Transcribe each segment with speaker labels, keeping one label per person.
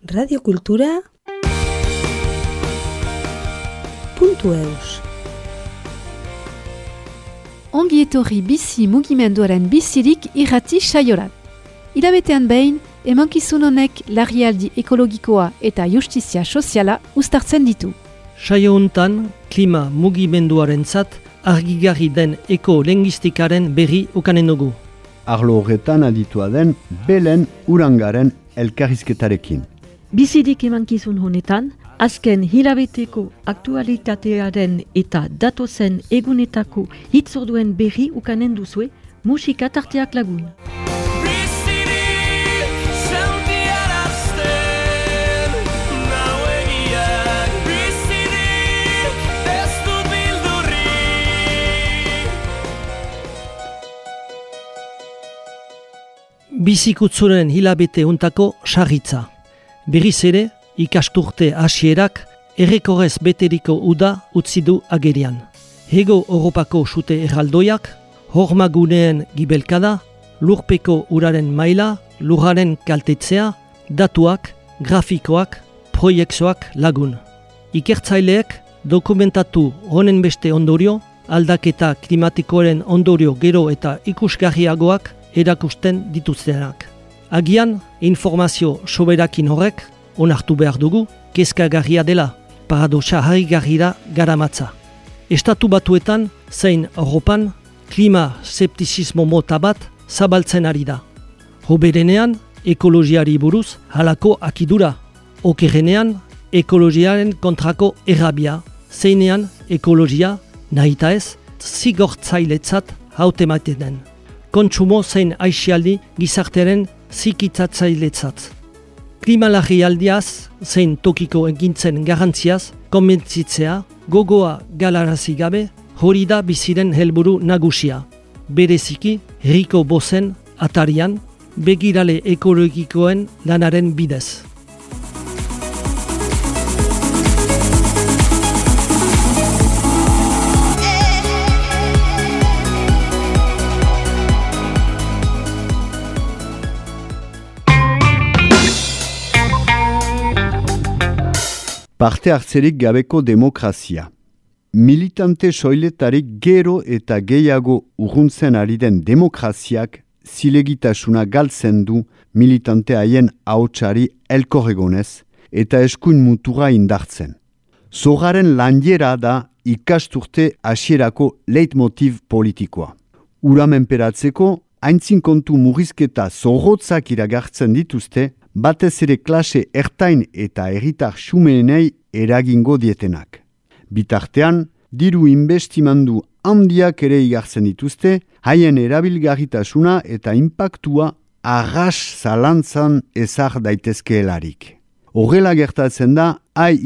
Speaker 1: radiokultura.eus.
Speaker 2: Ongi etorri bizi mugimenduaren bizirik irrati saiorat. Hilabetean behin, emankizun honek larrialdi ekologikoa eta justizia soziala uztartzen ditu.
Speaker 3: Saio hontan, klima mugimenduarentzat argigarri den ekolinguistikaren berri ukanen dugu.
Speaker 4: Arlo horretan aditua den Belen Urangaren elkarrizketarekin.
Speaker 5: Bizirik emankizun honetan, azken hilabeteko aktualitatearen eta datozen egunetako hitzorduen berri ukanen duzue musika tarteak lagun.
Speaker 3: Bizikutzuren hilabete untako sarritza. Berriz ere, ikasturte hasierak errekorrez beteriko uda utzi du agerian. Hego Europako sute erraldoiak, hormaguneen gibelkada, lurpeko uraren maila, lurraren kaltetzea, datuak, grafikoak, proiekzioak lagun. Ikertzaileek dokumentatu honen beste ondorio, aldaketa klimatikoaren ondorio gero eta ikusgarriagoak erakusten dituztenak. Agian, informazio soberakin horrek, onartu behar dugu, kezkagarria dela, paradoxa harrigarrira garamatza. Estatu Batuetan, zein Europan, klima septizismo mota bat zabaltzen ari da. Hoberenean, ekologiari buruz halako akidura. Okerrenean, ekologiaren kontrako errabia, zeinean ekologia, nahita ez, zigortzailetzat hautematen den. Kontsumo zein aixialdi gizartearen zikitzailetzat. Klima larrialdiaz zein tokiko egintzen garrantziaz konbentzitzea, gogoa galarazi gabe, hori da biziren helburu nagusia. Bereziki, herriko bozen atarian, begirale ekologikoen lanaren bidez.
Speaker 4: Parte hartzerik gabeko demokrazia. Militante soiletarik gero eta gehiago urruntzen ari den demokraziak zilegitasuna galtzen du militante haien ahotsari elkorregonez eta eskuin mutura indartzen. Zorraren lanjera da ikasturte hasierako leitmotiv politikoa. Ura menperatzeko, aintzin kontu murrizketa zorrotzak iragartzen dituzte, batez ere klase ertain eta herritar xumeenei eragingo dietenak. Bitartean, diru investimendu handiak ere igartzen dituzte, haien erabilgarritasuna eta inpaktua arras zalantzan ezar daitezkeelarik. Horrela gertatzen da,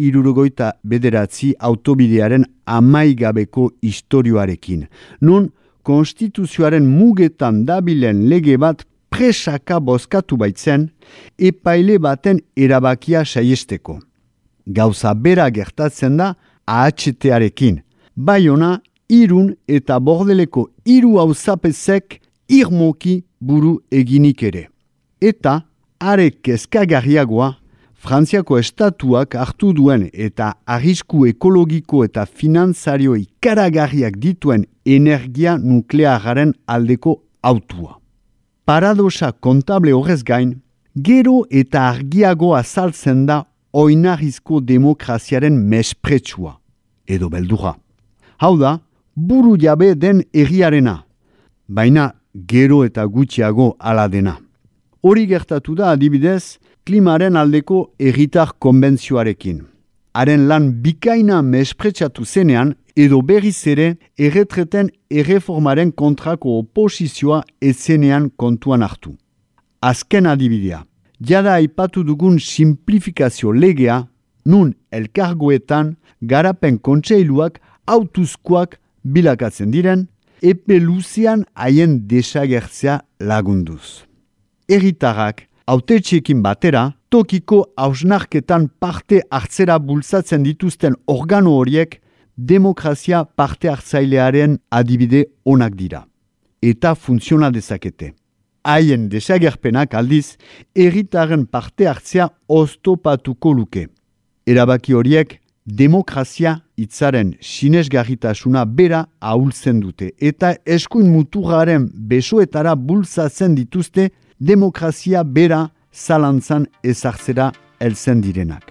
Speaker 4: I-69 autobidearen amaigabeko istorioarekin, non konstituzioaren mugetan dabilen lege bat presaka bozkatu baitzen, epaile baten erabakia saiesteko. Gauza bera gertatzen da AHT-arekin, Baiona, Irun eta Bordeleko 3 auzapezek irmoki buru eginik ere. Eta, are kezkagarriagoa, Frantziako estatuak hartu duen eta arrisku ekologiko eta finantzario ikaragarriak dituen energia nuklearraren aldeko autua. Paradoxa kontable horrez gain, gero eta argiago azaltzen da oinarrizko demokraziaren mespretsua, edo beldurra. Hau da, buru jabe den herriarena, baina gero eta gutxiago ala dena. Hori gertatu da adibidez, klimaren aldeko herritar konbentzioarekin. Haren lan bikaina mespretsatu zenean, edo berriz ere erretreten erreformaren kontrako oposizioa ezenean kontuan hartu. Azken adibidea, jada aipatu dugun simplifikazio legea, nun elkargoetan garapen kontseiluak autuzkoak bilakatzen diren, epe luzean haien desagertzea lagunduz. Herritarrak hautetxeekin batera, tokiko hausnarketan parte hartzera bultzatzen dituzten organo horiek demokrazia parte hartzailearen adibide onak dira. Eta funtziona dezakete. haien desagerpenak aldiz, herritarren parte hartzea oztopatuko luke. Erabaki horiek, demokrazia hitzaren sinesgarritasuna bera ahultzen dute eta eskuin muturraren besoetara bultzatzen dituzte demokrazia bera zalantzan ezartzera heltzen direnak.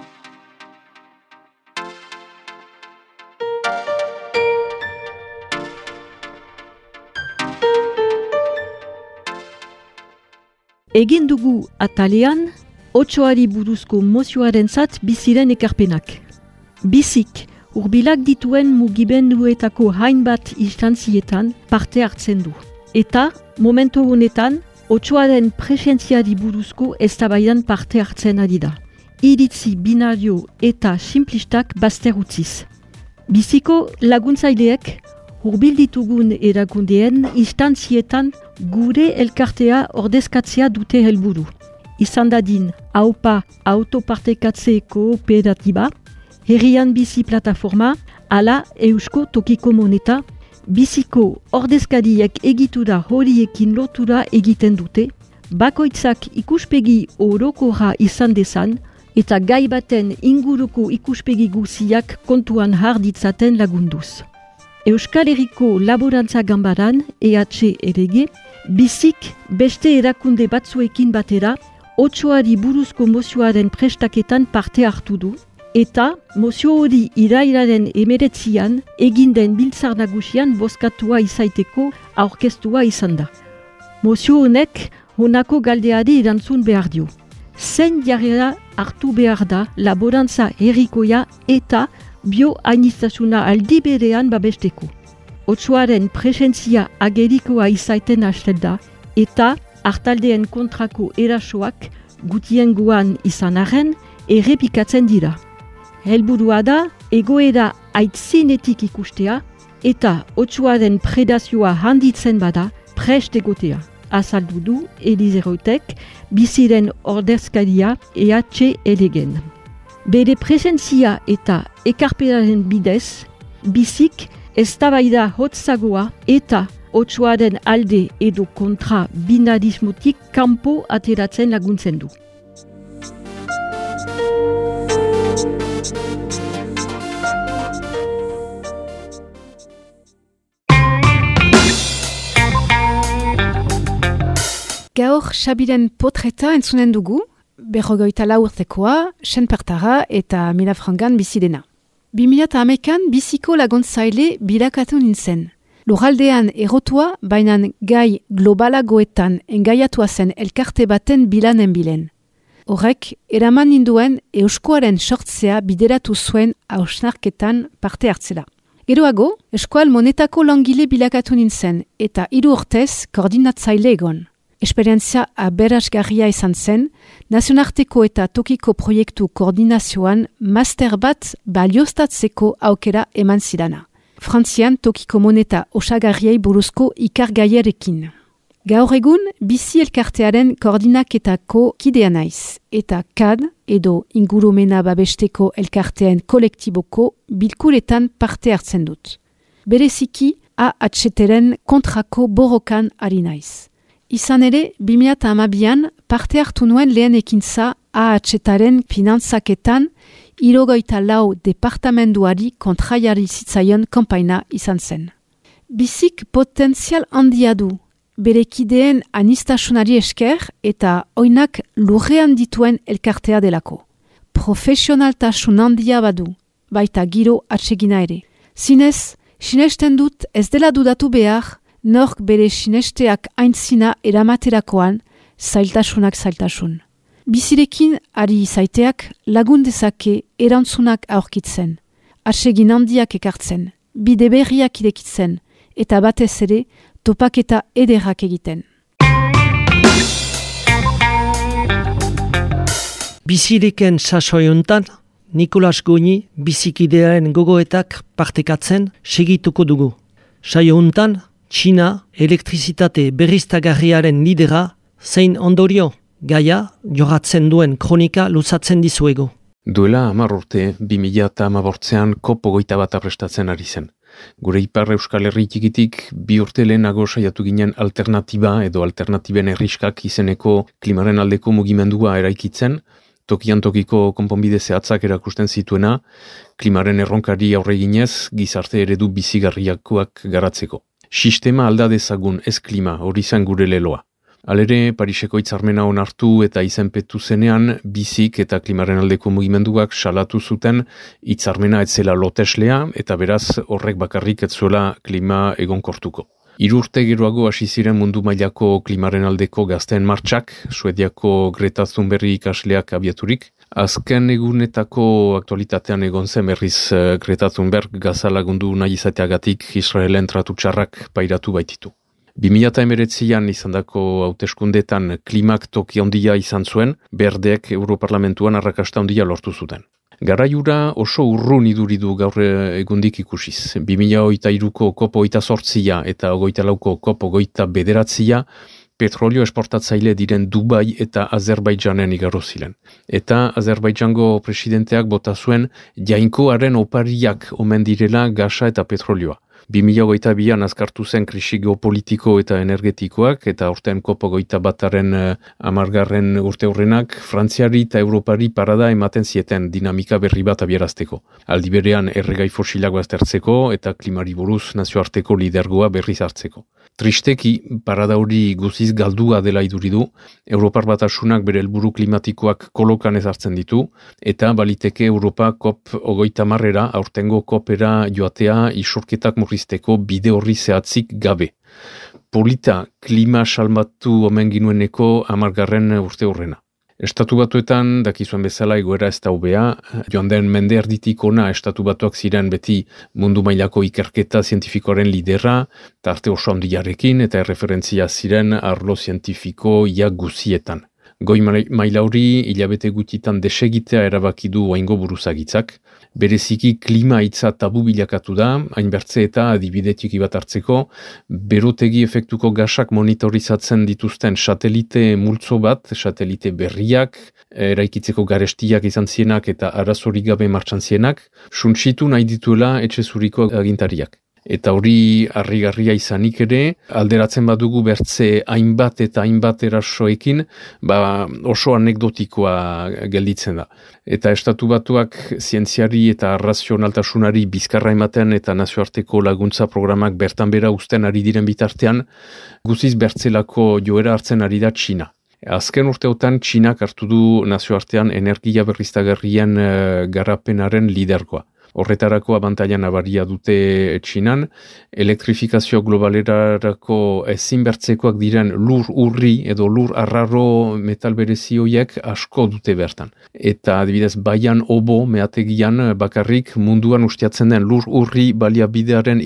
Speaker 5: Egin dugu atalean, 8ari buruzko mozioarentzat biziren ekarpenak. Bizik, hurbilak dituen mugimenduetako hainbat instantzietan parte hartzen du. Eta, momentu honetan, 8aren presentziari buruzko eztabaidan parte hartzen ari da. Iritzi binario eta simplistak bazter utziz. Biziko laguntzaileek, hurbil ditugun erakundeen instantzietan gure elkartea ordezkatzea dute helburu. Izan dadin, AUPA autopartekatze kooperatiba, Herrian Bizi Plataforma, ala Eusko Tokiko Moneta, biziko ordezkariek egitura horiekin lotura egiten dute, bakoitzak ikuspegi orokorra izan dezan, eta gai baten inguruko ikuspegi guziak kontuan harditzaten lagunduz. Euskal Herriko Laborantza Ganbaran, EHLG, bizik beste erakunde batzuekin batera, 8ari buruzko mozioaren prestaketan parte hartu du, eta mozio hori irailaren 19an egin den biltzar nagusian bozkatua izaiteko aurkeztua izan da. Mozio honek honako galdeari erantzun behar dio. Zein jarrera hartu behar da laborantza herrikoia eta bioaniztasuna aldi berean babesteko. 8aren presentzia agerikoa izaiten hasten da eta hartaldeen kontrako erasoak gutiengoan izan arren errepikatzen dira. Helburua da egoera aitzinetik ikustea eta 8aren predazioa handitzen bada prest egotea. Azaldu du Elizerotek biziren ordezkaria EHLG-en. Bere presentzia eta ekarpenaren bidez, bizik eztabaida hotzagoa eta 8aren alde edo kontra binarismotik kanpo ateratzen laguntzen du.
Speaker 2: Gaur Xabiren potreta entzunen dugu, 54 urtekoa, senpertara eta Milafrangan bizi dena. 2011an biziko laguntzaile bilakatu nintzen. Lurraldean erotua, bainan gai globalagoetan engaiatua zen elkarte baten bilanen bilen. Horrek, eraman ninduen euskoaren sortzea bideratu zuen hausnarketan parte hartzela. Geroago, eskual monetako langile bilakatu nintzen eta 3 urtez koordinatzaile egon. Esperientzia aberasgarria izan zen, nazionarteko eta tokiko proiektu koordinazioan master bat balioztatzeko aukera eman zidana. Frantzian tokiko moneta osagarriei buruzko ikargaierekin. Gaur egun, bizi elkartearen koordinaketako kidea naiz, eta CAD edo ingurumena babesteko elkarteen kolektiboko bilkuretan parte hartzen dut. Bereziki, AHTren kontrako borrokan ari naiz. Izan ere, 2012an parte hartu nuen lehen ekintza AHTaren finantzaketan 74 departamenduari kontraiari zitzaion kanpaina izan zen. Bizik potentzial handia du, bere kideen anistasunari esker eta oinak lurrean dituen elkartea delako. Profesionaltasun handia badu, baita giro atsegina ere. Zinez, sinesten dut ez dela dudatu behar, nork bere sinesteak aintzina eramaterakoan zailtasunak zailtasun. Bizirekin ari izaiteak lagun dezake erantzunak aurkitzen, atsegin handiak ekartzen, bide berriak irekitzen, eta batez ere topaketa ederrak egiten.
Speaker 3: Biziriken sasoiontan, Nikolas Goñi bizikidearen gogoetak partekatzen segituko dugu. Saiountan, Txina elektrizitate berriztagarriaren lidera zein ondorio gaia jorratzen duen kronika luzatzen dizuego.
Speaker 6: Duela 10 urte, 2018an COP21 prestatzen ari zen. Gure ipar Euskal Herri txikitik 2 urte lehenago saiatu ginen alternatiba edo alternatiben erriskak izeneko klimaren aldeko mugimendua eraikitzen, tokian tokiko konponbide zehatzak erakusten zituena, klimaren erronkari aurre ginez, gizarte eredu bizigarriakoak garatzeko. Sistema alda dezagun, ez klima, hori zen gure leloa. Halere, Pariseko hitzarmena onartu eta izenpetu zenean, bizik eta klimaren aldeko mugimenduak salatu zuten hitzarmena ez zela loteslea eta beraz horrek bakarrik ez zuela klima egonkortuko. 3 urte geroago hasi ziren mundu mailako klimaren aldeko gazteen martxak, Suediako Greta Thunberg ikasleak abiaturik. Azken egunetako aktualitatean egon zen berriz Greta Thunberg gaza lagundu nahi izateagatik Israelen tratu txarrak pairatu baititu. 2019an izandako hauteskundeetan klimak toki handia izan zuen, berdeek Europarlamentuan arrakasta handia lortu zuten. Garaiura oso urrun iduridu gaur egundik ikusiz. 2023ko COP 28 eta 24ko COP 29 petrolio esportatzaile diren Dubai eta Azerbaidjanen igaro ziren. Eta Azerbaidjango presidenteak bota zuen jainkoaren opariak omen direla gasa eta petrolioa. 2022an azkartu zen krisi geopolitiko eta energetikoak eta aurten COP 21aren 10. urte horrenak Frantziari eta Europari parada ematen zieten dinamika berri bat abiarazteko. Aldi berean erregai fosilak baztertzeko eta klimari buruz nazioarteko lidergoa berriz hartzeko. Tristeki, parada hori guziz galdua dela iduridu, Europar Batasunak bere helburu klimatikoak kolokan ezartzen ditu, eta baliteke Europa COP 30 aurtengo COPera joatea isurketak murrizteko bide horri zehatzik gabe. Polita klima salbatu omen ginueneko 10. urte horrena. Estatu Batuetan, dakizuen bezala egoera ez da hobea, joan den mende erditik ona Estatu Batuak ziren beti mundu mailako ikerketa zientifikoaren lidera, tarte oso handiarekin eta erreferentzia ziren arlo zientifiko ia guzietan. Goi maila hori hilabete gutitan desegitea erabaki du oraingo buruzagitzak. Bereziki klima hitza tabu bilakatu da, hainbertze eta adibide txiki bat hartzeko, berotegi efektuko gasak monitorizatzen dituzten satelite multzo bat, satelite berriak, eraikitzeko garestiak izan zienak eta arazorik gabe martxan zienak, suntsitu nahi dituela etxe zuriko agintariak. Eta hori harrigarria izanik ere, alderatzen badugu bertze hainbat eta hainbat erasoekin, oso anekdotikoa gelditzen da. Eta Estatu Batuak zientziari eta razionaltasunari bizkarra ematen eta nazioarteko laguntza programak bertan bera uzten ari diren bitartean, guziz bertzelako joera hartzen ari da Txina. Azken urteotan Txinak hartu du nazioartean energia berriztagarrien garapenaren lidergoa. Horretarako abantaila nabaria dute Txinan, elektrifikazio globalerarako ezinbertzekoak diren lur urri edo lur arraro metal berezioiek asko dute bertan. Eta adibidez Baian Obo meategian bakarrik munduan ustiatzen den lur urri baliabidearen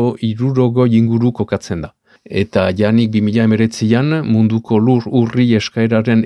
Speaker 6: 60 inguru kokatzen da. Eta janik 2019an munduko lur urri eskaeraren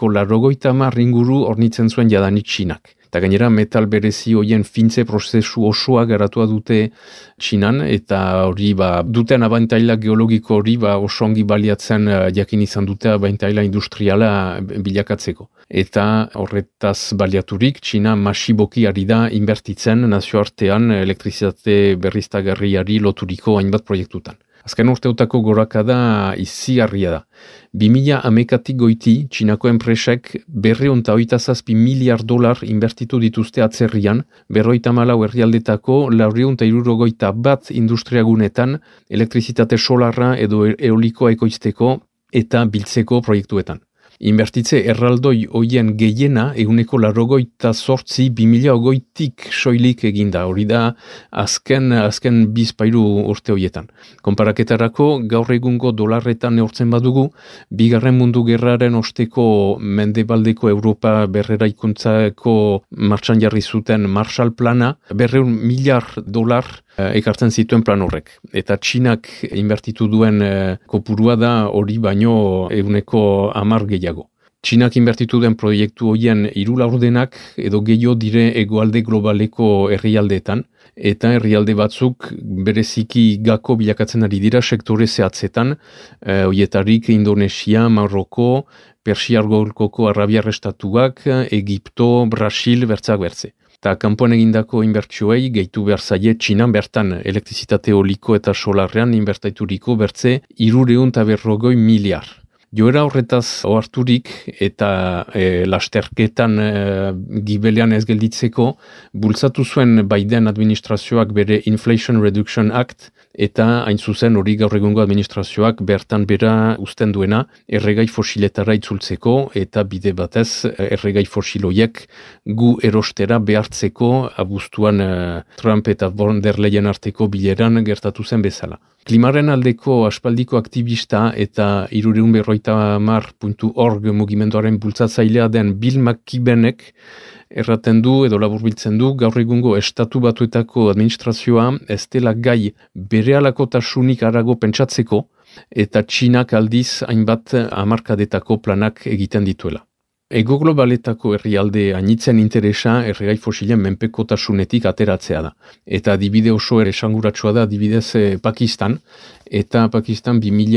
Speaker 6: 80 inguru hornitzen zuen jadanik Txinak. Eta gainera metal berezi hoien fintze prozesu osoa garatua dute Txinan, eta hori duten abantaila geologiko hori oso ongi baliatzen jakin izan dute abantaila industriala bilakatzeko. Eta horretaz baliaturik, Txina masiboki ari da inbertitzen nazioartean elektrizitate berriztagarriari loturiko hainbat proiektutan. Azken urteutako gorakada izigarria da. 2010tik goiti, Txinako enpresek $227 miliar inbertitu dituzte atzerrian, 54 herrialdetako 461 industriagunetan elektrizitate solarra edo eolikoa ekoizteko eta biltzeko proiektuetan. Inbertitze erraldoi hoien gehiena 188 2020tik soilik eginda, hori da azken bizpairu urte hoietan. Konparaketarako gaur egungo dolarretan neurtzen badugu, Bigarren Mundu Gerraren osteko mendebaldeko Europa berreraikuntzako martxan jarri zuten Marshall Plana, $200 miliar ekartzen zituen plan horrek. Eta Txinak inbertitu duen kopurua da hori baino 10 gehiago. Txinak inbertitu den proiektu horien 3 laurdenak edo gehiago dire hegoalde globaleko herrialdeetan, eta herrialde batzuk bereziki gako bilakatzen ari dira sektore zehatzetan, horietarik Indonesia, Marroko, Persiar Golkoko Arabiar Estatuak, Egipto, Brasil, bertzak bertze. Eta kanpoan egindako inbertsioei gehitu behar zaie Txinan bertan elektrizitate eoliko eta solarrean inbertaituriko bertze 350 miliar. Joera horretaz oharturik eta lasterketan gibelean ez gelditzeko bultzatu zuen Biden administrazioak bere Inflation Reduction Act eta hain zuzen hori gaur egungo administrazioak bertan bera uzten duena erregai fosiletara itzultzeko eta bide batez erregai fosiloiek gu erostera behartzeko abuztuan Trump eta von der Leyen arteko bileran gertatu zen bezala. Klimaren aldeko aspaldiko aktivista eta 350.org mugimenduaren bultzatzailea den Bill McKibbenek erraten du edo laburbiltzen du gaur egungo estatu batuetako administrazioa ez dela gai berehalakotasunik harago pentsatzeko eta Txinak aldiz hainbat hamarkadetako planak egiten dituela. Ego globaletako herrialde anitzen interesa erregai fosilen menpekotasunetik ateratzea da. Eta adibide oso esanguratsua da adibidez Pakistan. Eta Pakistan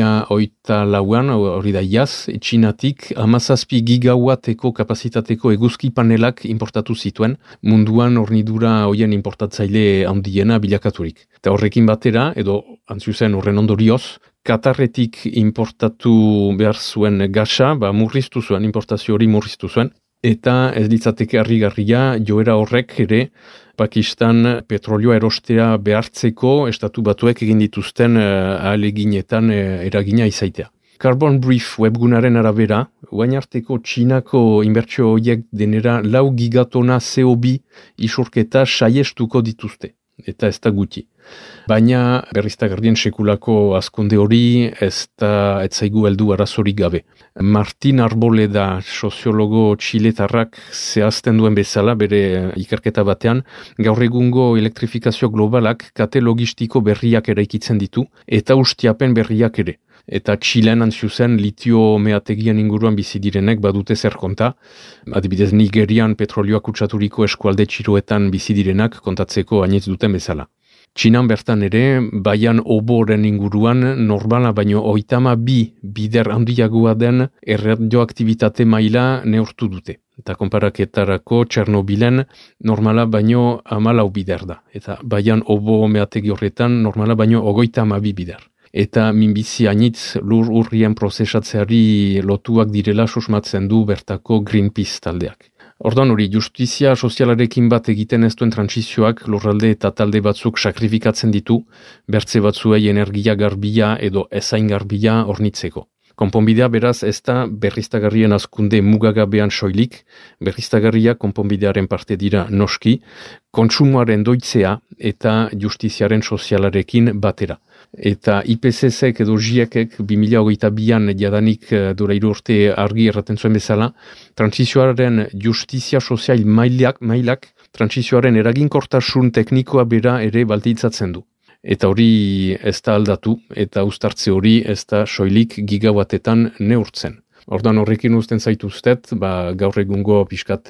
Speaker 6: 2008an, hori da iaz, Txinatik 17 gigawatteko kapazitateko eguzki panelak importatu zituen, munduan hornidura hoien importatzaile handiena bilakaturik. Eta horrekin batera, edo antzuzen horren ondorioz, Katarretik importatu behar zuen gasa, murriztu zuen, importazio hori murriztu zuen, eta ez litzateke harrigarria joera horrek ere Pakistan petrolioa erostea behartzeko estatu batuek egin dituzten ahaleginetan eragina izaitea. Carbon Brief webgunaren arabera, orain arteko Txinako inbertsio horiek denera 4 gigatona CO2 isurketa saiestuko dituzte, eta ez da guti. Baina berriztagarrien sekulako azkonde hori ez zaigu heldu arazorik gabe. Martin Arboleda, soziologo txiletarrak zehazten duen bezala bere ikerketa batean, gaur egungo elektrifikazio globalak kate logistiko berriak eraikitzen ditu eta ustiapen berriak ere. Eta Txilen antzuzen litio meategian inguruan bizi direnek badute zer konta. Adibidez Nigerian petrolioa kutsaturiko eskualde txiroetan bizi direnak kontatzeko hainitz duten bezala. Txinan bertan ere, baian oboren inguruan normala baino 32 bider handiagoa den erradioaktibitate maila neurtu dute. Eta konparaketarako Txernobilen normala baino 14 bider da. Eta baian obo meategi horretan normala baino 32 bider. Eta minbizi hainitz lur urrien prozesatzeari lotuak direla susmatzen du bertako Greenpeace taldeak. Orduan hori, justizia sozialarekin bat egiten ez duen transizioak lurralde eta talde batzuk sakrifikatzen ditu, bertze batzuei energia garbia edo ezain garbia hornitzeko. Konponbidea beraz ez da berriztagarrien hazkunde mugagabean soilik, berriztagarria konponbidearen parte dira noski, kontsumoaren doitzea eta justiziaren sozialarekin batera. Eta IPCC-ek edo GIEK-ek 2022an jadanik dura 3 urte argi erraten zuen bezala, transizioaren justizia sozial mailak transizioaren eraginkortasun teknikoa bera ere baldintzatzen du. Eta hori ez da aldatu, eta uztartze hori ez da soilik gigawatetan neurtzen. Ordan horrekin uzten zaituztet, gaur egungo pixkat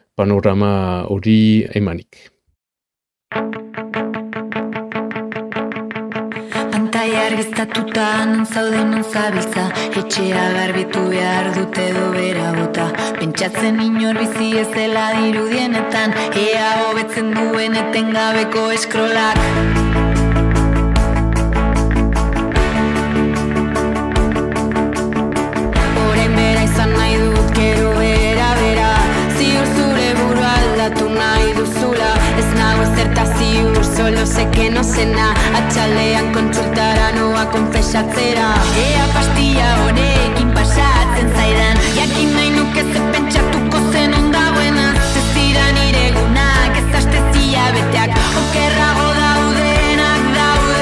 Speaker 6: panorama hori emanik.
Speaker 7: Pantaia argiztatuta non zaude non zabiltza, etxea garbitu behar dute edo bera bota. Pentsatzen inor bizi ez dela dirudienetan, ea hobetzen duen etengabeko eskrolak. Nahi dut gero bera, ziur zure buru aldatu nahi duzula. Ez nago ezerta ziur, solo seke no zena, atxalean kontsultara noa konfesatzera. Ea pastilla honekin pasatzen zaidan, jakin nahi nuke ze pentsatuko zen ondagoena. Ez dira nire gunak, ez astezia beteak, okerrago daudenak daude.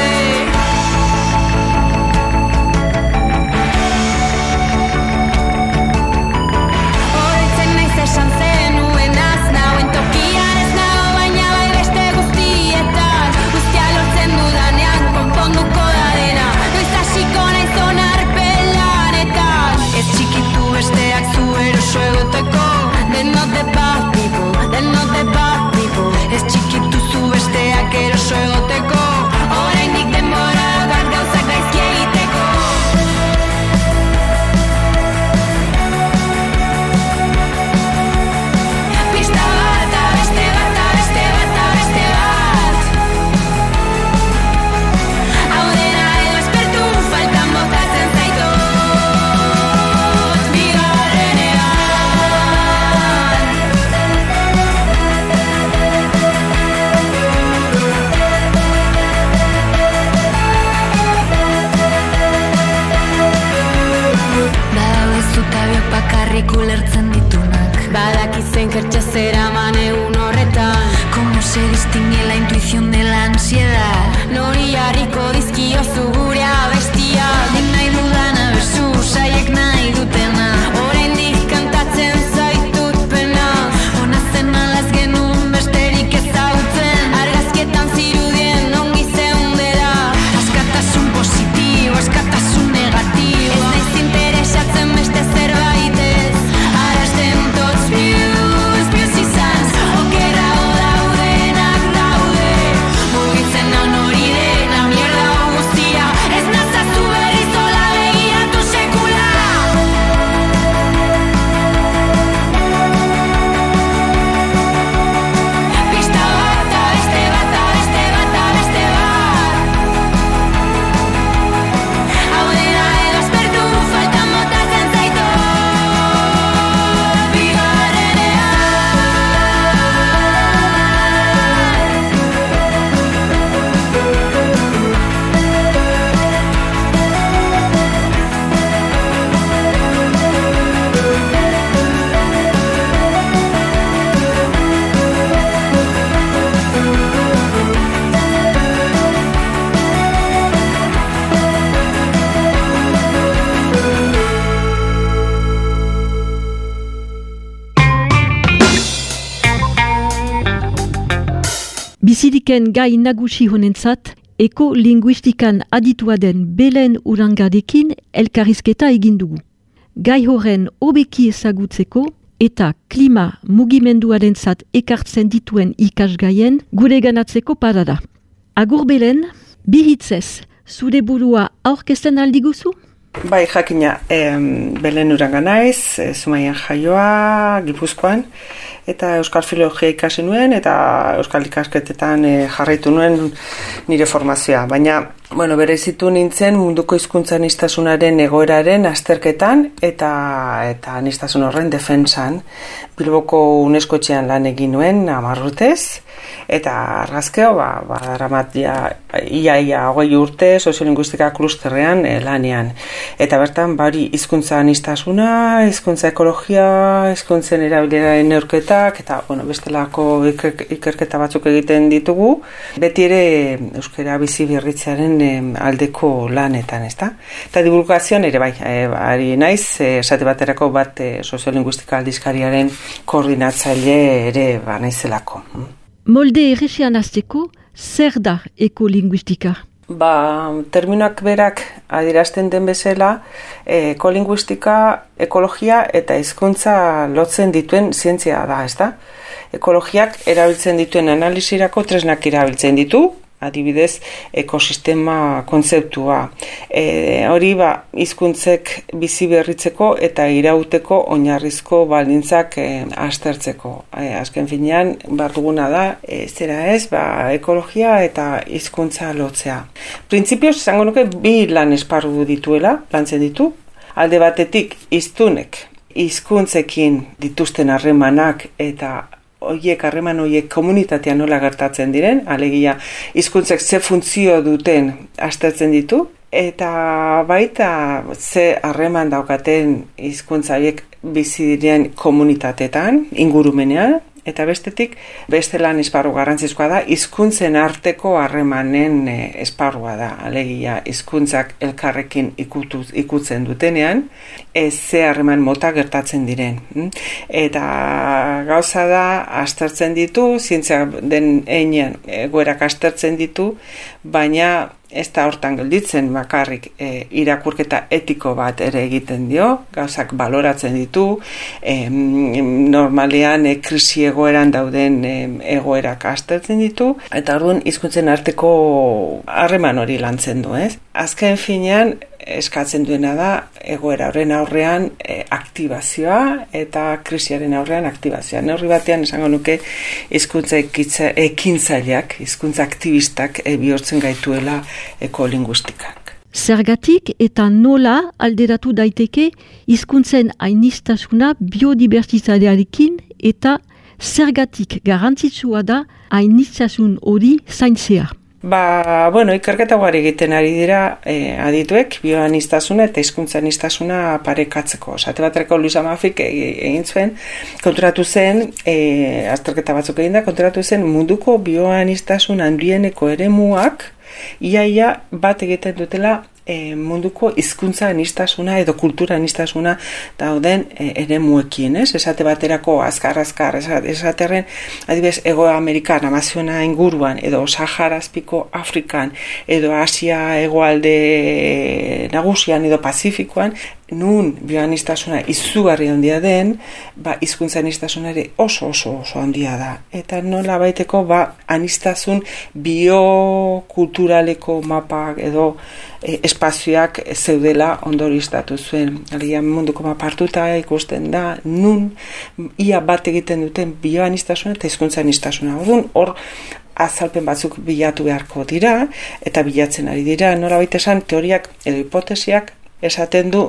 Speaker 7: Esan zenuen az nauen tokian ez nago baina bai beste guztietan. Guztia lortzen dudanean konponduko da dena, noiz hasiko naiz onarpen lanetan. Ez txikitu besteak zu eroso egoteko. hortxe zeraman egun horretan.
Speaker 8: ¿Cómo se distingue la intuición de la ansiedad?
Speaker 7: Nori jarriko dizkiozu gure abestia.
Speaker 8: Nik nahi dudana berzu, saiek nahi dutena.
Speaker 7: Oraindik kantatzen zaitut pena.
Speaker 8: Ona zen alaz genuen besterik ezagutzen.
Speaker 7: Argazkietan zirudien ongi zeundela.
Speaker 8: Askatasun positibo, askatasun negatibo.
Speaker 7: Ez naiz interesatzen beste zerbaitez.
Speaker 8: Arasten tots views, views izanz. Okerrago daudenak daude. Mugitzen nau nori dena mierda guztia. Ez nazazu berriz hola begiratu sekula. Pista bat, beste bat, beste bat, beste bat. Hau dena edo aspertu, faltan botatzen zaitu.
Speaker 5: Biziriken gai nagusi honentzat, ekolinguistikan aditua den Belen Urangarekin elkarrizketa egin dugu. Gai horren hobeki ezagutzeko eta klima mugimenduarentzat ekartzen dituen ikasgaien gure ganatzeko parada. Agur Belen, bi hitzez, zure burua aurkezten aldiguzu?
Speaker 9: Bai, jakina, Belen Uranga naiz, Zumaian jaioa, Gipuzkoan, eta Euskal Filologia ikasi nuen, eta Euskal ikasketetan jarraitu nuen nire formazioa. Baina, berezitu nintzen munduko hizkuntza aniztasunaren egoeraren azterketan eta aniztasun horren defentsan. Bilboko UNESCO etxean lan egin nuen 10 urtez, eta argazkeo, daramat ia 20 urte soziolinguistika klusterrean lanean. Eta bertan, hizkuntza aniztasuna, hizkuntza ekologia, hizkuntzen erabileraren neurketak, eta bestelako ikerketa batzuk egiten ditugu, beti ere euskara bizi berritzearen aldeko lanetan, ezta? Eta divulgazioan ere ari naiz, esate baterako bat soziolinguistika aldizkariaren koordinatzaile ere naizelako.
Speaker 5: Molde erresean hasteko, zer da ekolinguistika?
Speaker 9: Terminoak berak adierazten den bezala, ekolinguistika, ekologia eta hizkuntza lotzen dituen zientzia da, ezta? Ekologiak erabiltzen dituen analizirako tresnak erabiltzen ditu, adibidez, ekosistema kontzeptua. Hori hizkuntzek bizi berritzeko eta irauteko oinarrizko baldintzak aztertzeko. Azken finean, duguna da, ekologia eta hizkuntza lotzea. Printzipioz, esango nuke, 2 lan esparru dituela, lantzen ditu. Alde batetik, hiztunek hizkuntzekin dituzten harremanak eta harreman horiek komunitatean nola gertatzen diren, alegia hizkuntzek ze funtzio duten aztertzen ditu, eta baita ze harreman daukaten hizkuntza horiek bizi diren komunitatetan, ingurumenean, eta bestetik, beste lan esparru garrantzizkoa da, hizkuntzen arteko harremanen esparrua da, alegia hizkuntzak elkarrekin ikutzen dutenean, ze harreman mota gertatzen diren. Eta gauza da, aztertzen ditu, zientzia den heinean egoerak aztertzen ditu, baina ez da hortan gelditzen bakarrik irakurketa etiko bat ere egiten dio, gauzak baloratzen ditu, normalean krisi egoeran dauden egoerak aztertzen ditu, eta orduan hizkuntzen arteko harreman hori lantzen du, ez? Azken finean, eskatzen duena da egoera horren aurrean aktibazioa eta krisiaren aurrean aktibazioa. Neurri batean esango nuke hizkuntza ekintzaileak, hizkuntza aktivistak bihurtzen gaituela ekolinguistikak.
Speaker 5: Zergatik eta nola alderatu daiteke hizkuntzen ainiztasuna biodibertsitatearekin eta zergatik garrantzitsua da ainiztasun hori zaintzea?
Speaker 9: Ikerketa ugari egiten ari dira adituek bioaniztasuna eta hizkuntza-aniztasuna parekatzeko. Esate baterako Luis Amafik egin zuen, konturatu zen, azterketa batzuk egin da, konturatu zen munduko bioaniztasun handieneko eremuak iaia bat egiten dutela munduko hizkuntza aniztasuna edo kultura aniztasuna dauden eremuekin, ez? Esate baterako azkar esaterren, adibidez Hego Amerikan, Amazona inguruan edo Sahara azpiko Afrikan edo Asia hegoalde nagusian edo Pazifikoan, nun bioaniztasuna izugarri handia den, hizkuntza aniztasuna ere oso handia da. Eta nola baiteko aniztasun biokulturaleko mapak edo espazioak zeudela ondorioztatu zuen. Alian munduko mapa hartuta ikusten da, nun ia bat egiten duten bioaniztasuna eta hizkuntza aniztasuna. Orduan, hor azalpen batzuk bilatu beharko dira, eta bilatzen ari dira, nola baita esan, teoriak edo hipotesiak esaten du,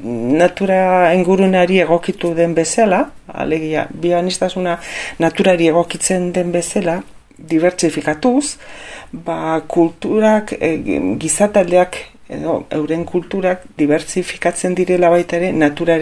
Speaker 9: natura ingurunari egokitu den bezala, alegia, bioaniztasuna naturari egokitzen den bezala, dibertsifikatuz, kulturak, gizataldeak edo euren kulturak dibertsifikatzen direla baita ere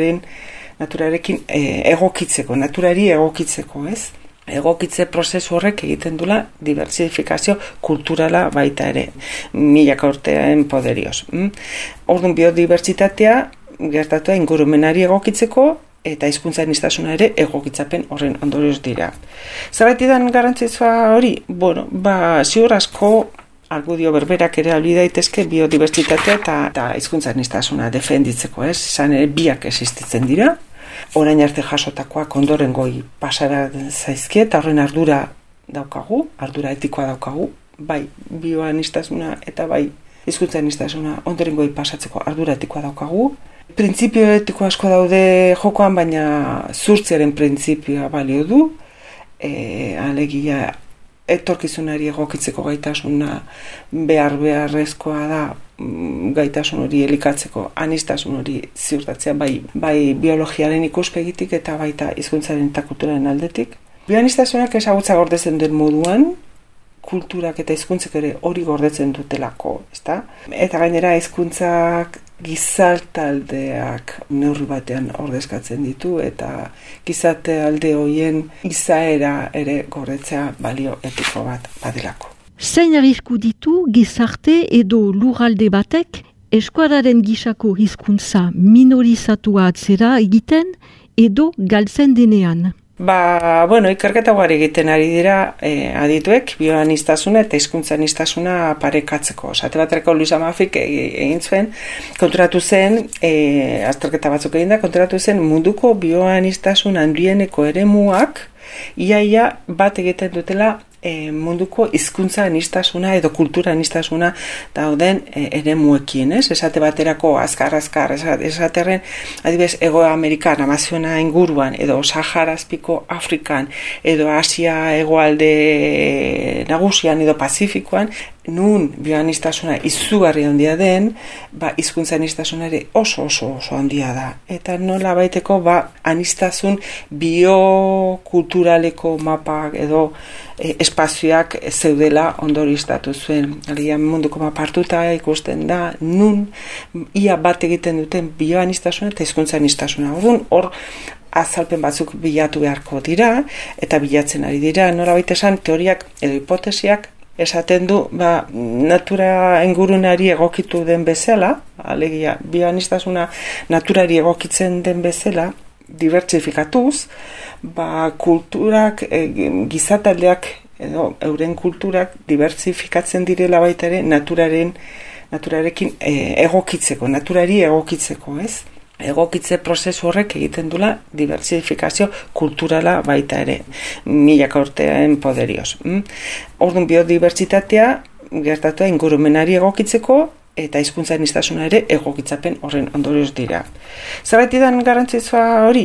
Speaker 9: naturarekin egokitzeko, naturari egokitzeko, ez? Egokitze prozesu horrek egiten dula dibertsifikazio kulturala baita ere, milaka urtean poderioz. Orduan biodibertsitatea gertatu ingurumenari egokitzeko eta hizkuntza aniztasuna ere egokitzapen horren ondorioz dira. Zergatik garrantzitsua hori? Ziur asko argudio berberak ere albi daitezke biodibertsitatea eta hizkuntza aniztasuna defenditzeko, ez? Izan ere biak existitzen dira. Orain arte jasotakoak ondoren goi pasara zaizkie eta horren ardura daukagu, ardura etikoa daukagu, bai bioaniztasuna eta bai hizkuntza aniztasuna ondoren goi pasatzeko ardura etikoa daukagu. Printzipio etiko asko daude jokoan, baina zurtziaren printzipioa balio du, alegia etorkizunari egokitzeko gaitasuna beharrezkoa da, gaitasun hori elikatzeko aniztasun hori ziurtatzea bai biologiaren ikuspegitik eta baita hizkuntzaren eta kulturaren aldetik. Bioaniztasunak ezagutza gordetzen den moduan, kulturak eta hizkuntzak ere hori gordetzen dutelako, ezta? Eta gainera hizkuntzak gizaltaldeak neurri batean ordezkatzen ditu eta gizaltalde horien izaera ere gordetzea balio etiko bat badelako.
Speaker 5: Zein arrisku ditu gizarte edo lurralde batek eskuararen gisako hizkuntza minorizatua atzera egiten edo galtzen denean?
Speaker 9: Ikerketa ugari egiten ari dira adituek bioaniztasuna eta hizkuntza-aniztasuna parekatzeko. Esate baterako Luis Amafik egin zuen, konturatu zen, azterketa batzuk egin da, konturatu zen munduko bioaniztasun handieneko eremuak iaia bat egiten dutela munduko hizkuntza aniztasuna edo kultura aniztasuna dauden eremuekin, ez? Esate baterako azkar esaterren, adibidez Hego Amerikan, Amazona inguruan edo Sahara azpiko Afrikan edo Asia hegoalde nagusian edo Pazifikoan, nun bioaniztasuna izugarri handia den, hizkuntza aniztasuna ere oso handia da. Eta nola baiteko aniztasun biokulturaleko mapak edo espazioak zeudela ondorioztatu zuen. Alian munduko mapa hartuta ikusten da, nun ia bat egiten duten bioaniztasuna eta hizkuntza aniztasuna. Orduan, hor azalpen batzuk bilatu beharko dira eta bilatzen ari dira. Nola baita esan, teoriak edo hipotesiak esaten du, natura ingurunari egokitu den bezala, alegia, bioaniztasuna naturari egokitzen den bezala, dibertsifikatuz, kulturak, gizataldeak edo euren kulturak dibertsifikatzen direla baita ere naturarekin egokitzeko, naturari egokitzeko, ez? Egokitze prozesu horrek egiten dula dibertsifikazio kulturala baita ere, milaka urtean poderioz. Orduan biodibertsitatea gertatu ingurumenari egokitzeko eta hizkuntza aniztasuna ere egokitzapen horren ondorioz dira. Zergatik garrantzitsua hori?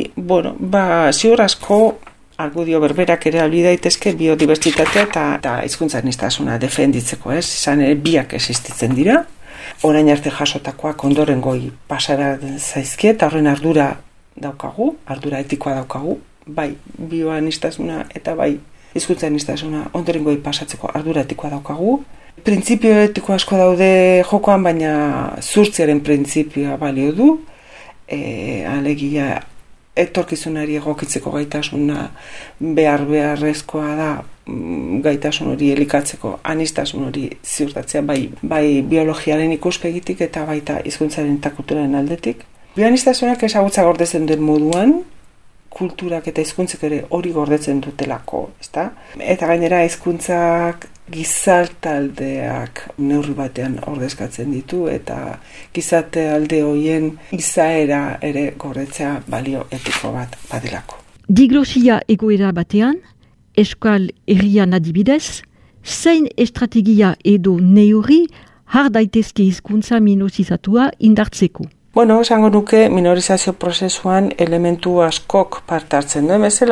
Speaker 9: Ziur asko argudio berberak ere albi daitezke biodibertsitatea eta hizkuntza aniztasuna defenditzeko, ez? Izan ere biak existitzen dira. Orain arte jasotakoak ondoren goi pasara zaizkie eta horren ardura daukagu, ardura etikoa daukagu, bai bioaniztasuna eta bai hizkuntza aniztasuna ondoren goi pasatzeko ardura etikoa daukagu. Printzipio etiko asko daude jokoan, baina zurtziaren printzipioa balio du, alegia etorkizunari egokitzeko gaitasuna beharrezkoa da, gaitasun hori elikatzeko, anistasun hori ziurtatzea, bai biologiaren ikuspegitik eta baita hizkuntzaren eta kulturaren aldetik. Bianistasunak ezagutza gordetzen den moduan, kulturak eta hizkuntzek ere hori gordetzen dutelako, ezta? Eta gainera hizkuntzak gizartaldeak neurri batean ordezkatzen ditu eta gizartalde horien izaera ere gordetzea balio etiko bat badelako.
Speaker 5: Diglosia egoera batean, euskal herrian adibidez, zein estrategia edo neurri har daitezke hizkuntza minorizatua indartzeko?
Speaker 9: Bueno, esango nuke minorizazio prozesuan elementu askok partartzen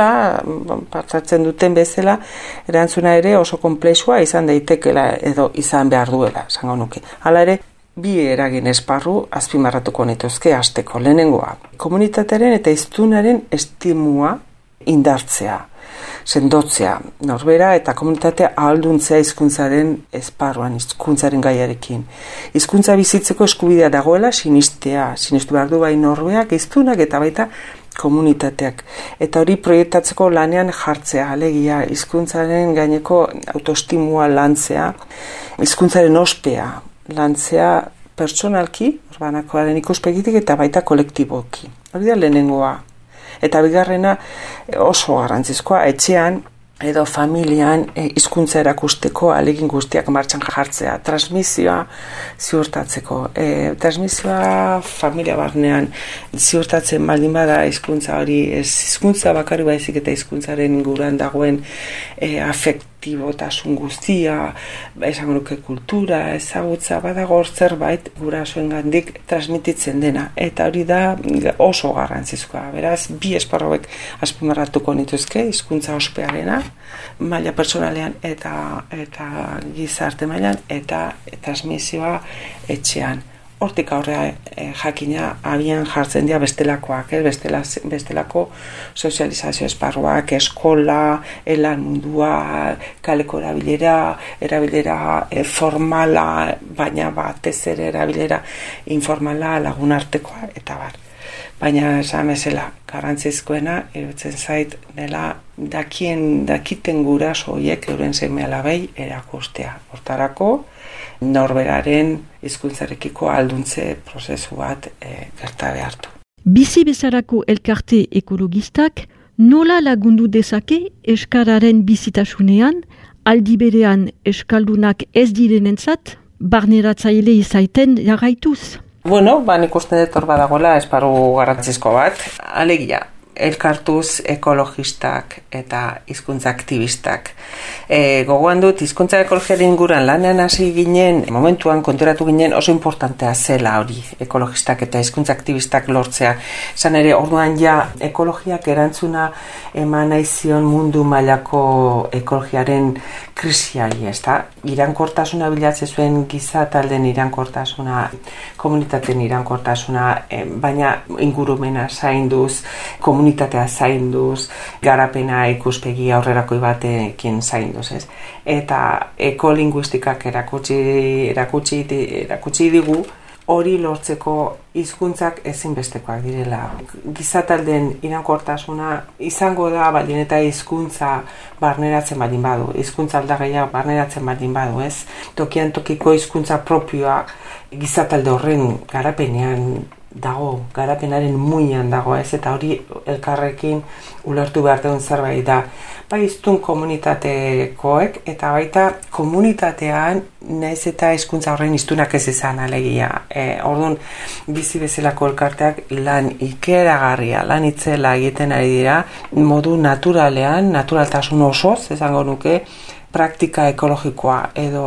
Speaker 9: duten bezala, erantzuna ere oso konplexua izan daitekela edo izan behar duela, esango nuke. Hala ere, bi eragin esparru azpimarratuko nituzke hasteko. Lehenengoa, komunitatearen eta hiztunaren estimua indartzea, sendotzea, norbera eta komunitatea ahalduntzea hizkuntzaren esparruan, hizkuntzaren gaiarekin. Hizkuntza bizitzeko eskubidea dagoela sinistu behar du bai norbeak, hiztunak eta baita komunitateak. Eta hori proiektatzeko lanean jartzea, alegia, hizkuntzaren gaineko autoestimua lantzea, hizkuntzaren ospea lantzea pertsonalki, urbanakoaren ikuspegitik eta baita kolektiboki. Hori da lehenengoa. Eta bigarrena oso garrantzizkoa, etxean edo familian hizkuntza erakusteko ahalegin guztiak martxan jartzea, transmisioa ziurtatzeko. Transmisioa familia barnean ziurtatzen baldin bada hizkuntza hori, ez hizkuntza bakarrik baizik eta hizkuntzaren inguruan dagoen afektibotasun guztia, esango nuke kultura, ezagutza, badago zerbait gurasoengandik transmititzen dena. Eta hori da oso garrantzizkoa. Beraz, bi esparruek azpimarratuko nituzke, hizkuntza ospearena, maila personalean eta gizarte mailan eta transmisioa etxean. Hortik aurrea jakina abian jartzen dira bestelakoak, bestelako sozializazio esparruak, eskola, elan mundua, kaleko erabilera formala, baina batez ere erabilera informala, lagunartekoa eta bar. Baina esan bezala, garrantzizkoena, iruditzen zait, dela dakiten guraso horiek euren seme alabei erakustea. Hortarako, norberaren hizkuntzarekiko alduntze prozesu bat gerta behartu.
Speaker 5: Bizi bezarako elkarte ekologistak nola lagundu dezake euskararen bizitasunean, aldi berean euskaldunak ez direnentzat, barneratzaile izaiten jarraituz?
Speaker 9: Bueno, nik uste dut hor badagoela esparru garrantzizko bat, alegia. Elkartuz ekologistak eta hizkuntza aktivistak. Gogoan dut, hizkuntza ekologiaren inguruan lanean hasi ginen, momentuan konturatu ginen oso importantea zela hori, ekologistak eta hizkuntza aktivistak lortzea. Esan ere, orduan ja ekologiak erantzuna eman nahi zion mundu mailako ekologiaren krisiari, ezta? Irankortasuna bilatzen zuen gizatalden irankortasuna, komunitateen irankortasuna, baina ingurumena zainduz, komunitatea zainduz, garapena ikuspegi aurrerakoi batekin zainduz, ez? Eta ekolinguistikak erakutsi digu hori lortzeko hizkuntzak ezinbestekoak direla. Gizatalden irankortasuna izango da baldin eta hizkuntza barneratzen baldin badu, hizkuntza aldagaia barneratzen baldin badu, ez? Tokian tokiko hizkuntza propioa gizatalde horren garapenean dago, garapenaren muinean dago, ez? Eta hori elkarrekin ulertu behar duen zerbait da. Bai hiztun komunitatekoek eta baita komunitatean naiz eta hizkuntza horren hiztunak ez izan alegia. Orduan bizi bezalako elkarteak lan ikeragarria, lan itzela egiten ari dira, modu naturalean, naturaltasun osoz, esango nuke, praktika ekologikoa edo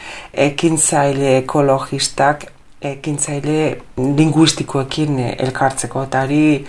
Speaker 9: ekintzaile ekologistak ekintzaile linguistikoekin elkartzeko, eta hori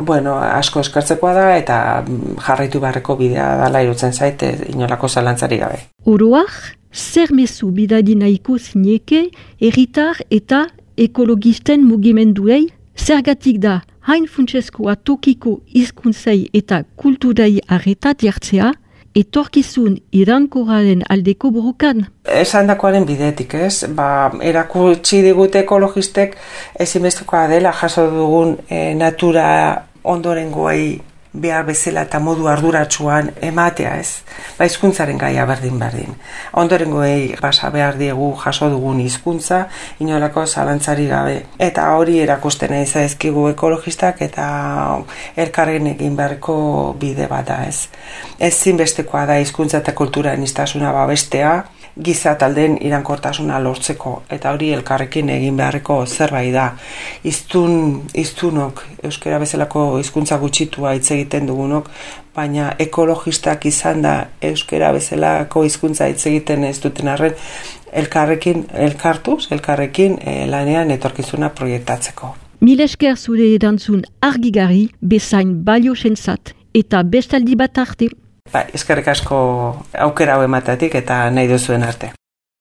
Speaker 9: asko eskartzekoa da eta jarraitu beharreko bidea dela irutzen zait, inolako zalantzari gabe.
Speaker 5: Oroak, zer mezu bidali nahiko zineke herritar eta ekologisten mugimenduei, zergatik da hain funtsezkoa tokiko hizkuntzei eta kulturei arreta jartzea etorkizun irankorraren aldeko borrokan?
Speaker 9: Esandakoaren bidetik, ez? Erakutsi digute ekologistek ezinbestekoa dela jaso dugun natura ondorengoei behar bezala eta modu arduratsuan ematea, ez? Hizkuntzaren gaia berdin. Ondorengoei pasa behar diegu jaso dugun hizkuntza, inolako zalantzari gabe. Eta hori erakusten nahi zaizkigu ekologistak eta elkarren egin beharreko bide bat da, ez? Ezinbestekoa da hizkuntza eta kultura aniztasuna babestea, giza taldeen irankortasuna lortzeko, eta hori elkarrekin egin beharreko zerbait da. Hiztunok, euskara bezalako hizkuntza gutxitua hitz egiten dugunok, baina ekologistak izan da euskara bezalako hizkuntza hitz egiten ez duten arren, elkarrekin lanean etorkizuna proiektatzeko.
Speaker 5: Mil esker zure erantzun argigarri bezain baliosentzat eta bestaldi bat arte.
Speaker 9: Eskerrik asko aukera hau ematetik eta nahi duzuen arte.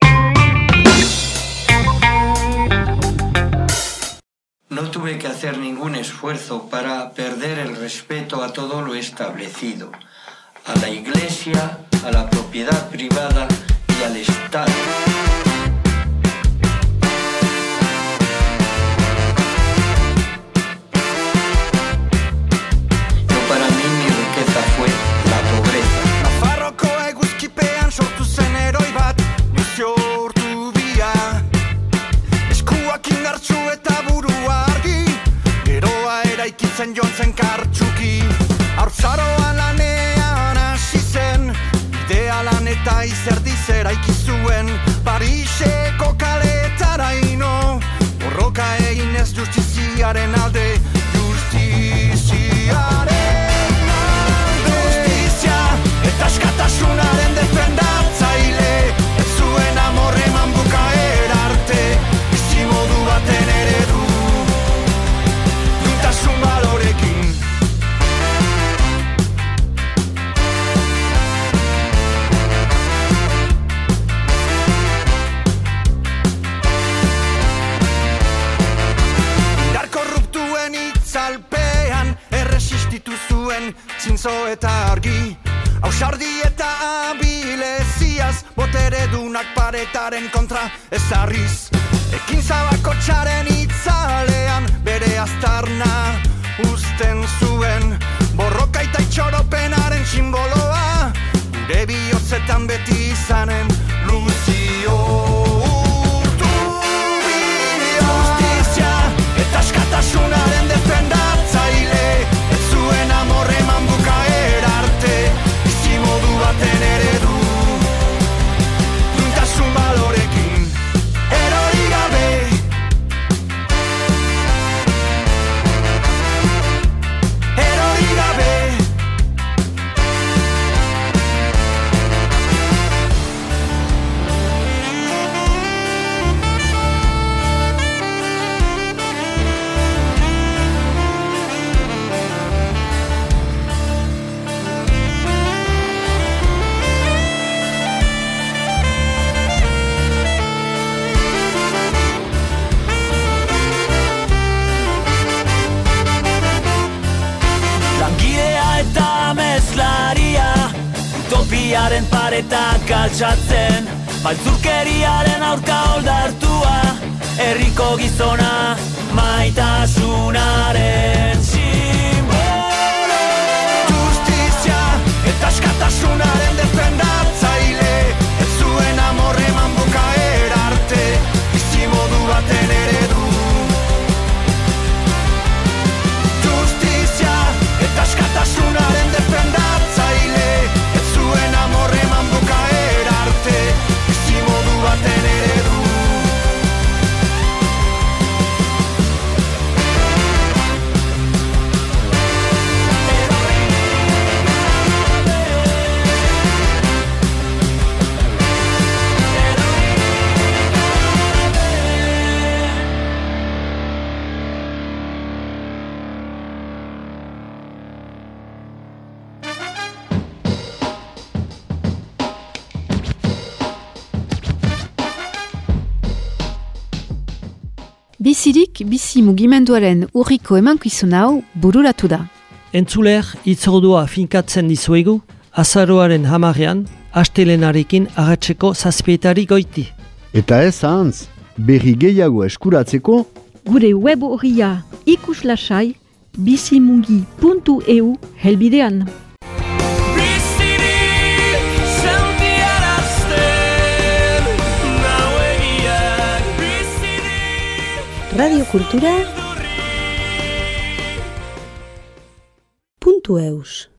Speaker 10: No tuve que hacer ningún esfuerzo para perder el respeto a todo lo establecido, a la Iglesia, a la propiedad privada y al Estado.
Speaker 11: Zen Johnson kartxuki, haurtzaroan lanean hasi zen, idealan eta izerdi zeraiki zuen, Pariseko kaletaraino, borroka egin ez justiziaren alde, justizia eta askatasunaren defendatzaile, ez zuen amorreman bukaera arte, bizimodu baten eredu, duntasun balorekin. Indar korruptuen itzalpean erresistitu zuen zintzo eta argi, ausardi eta abileziaz boteredunak paretaren kontra ezarriz, ekin zabakotxaren itzalean bere aztarna uzten zuen, borroka eta itxoropenaren simboloa, gure bihotzetan beti izanen luzio urtubia. Justizia eta askatasunaren defendatzaile, ez zuen amorreman bukaera arte, bizimodu baten eredu, duntasun balorekin, erori gabe. Erori gabe.
Speaker 8: Langilea eta mezlaria, utopiaren paretak altxatzen, maltzurkeriaren aurka oldartua, herriko gizona maitasunaren simbolo.
Speaker 11: Justizia eta askatasunaren defendatzaile, ez zuen amorreman bukaera arte, bizimodu baten eredu. Justizia eta askatasunaren defendatzaile, ez zuen amorreman bukaera arte, bizimodu baten eredu.
Speaker 2: Bizirik, bizi mugimenduaren urriko emankizun hau bururatu da.
Speaker 3: Entzuler, itzordua finkatzen dizuegu, azaroaren 10ean, astelenarekin arratseko 7 goiti.
Speaker 4: Eta ez ahantz, berri gehiago eskuratzeko,
Speaker 5: gure web horria ikuslasai bizimungi.eu helbidean.
Speaker 1: Radio Kultura .eus